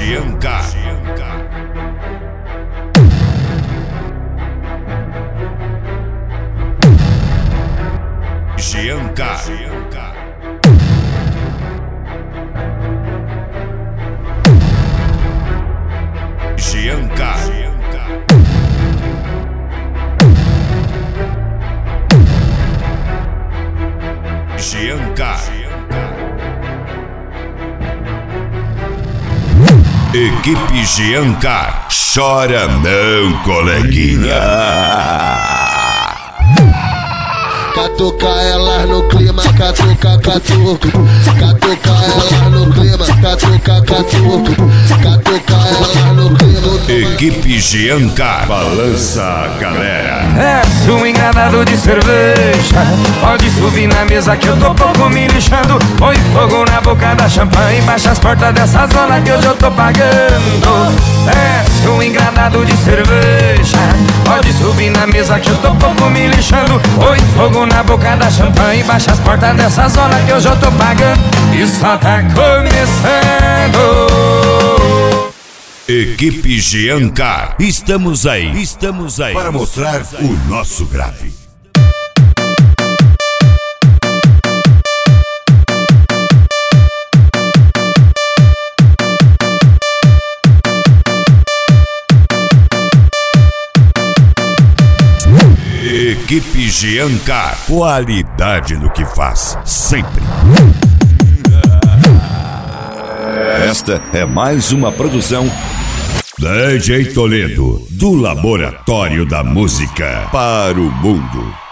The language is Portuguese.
Giancar. Giancar. Giancar. Giancar. Equipe Giancar. Chora não, coleguinha. Catuca elas no clima, catuca, catuca. Catuca elas no clima, catuca, catuca. Catuca elas no clima. Equipe Giancar. Balança a galera. Desce um engradado de cerveja, pode subir na mesa que eu tô pouco me lixando. Põe fogo na boca da champanhe, baixa as portas dessa zona que hoje eu tô pagando. Desce um engradado de cerveja, pode subir na mesa que eu tô pouco me lixando. Põe fogo na boca da champanhe, baixa as portas dessa zona que hoje eu tô pagando. E só tá começando. Equipe Giancar. Estamos aí para mostrar o nosso grave. Equipe Giancar. Qualidade no que faz, sempre. Esta é mais uma produção DJ Toledo, do Laboratório da Música para o Mundo.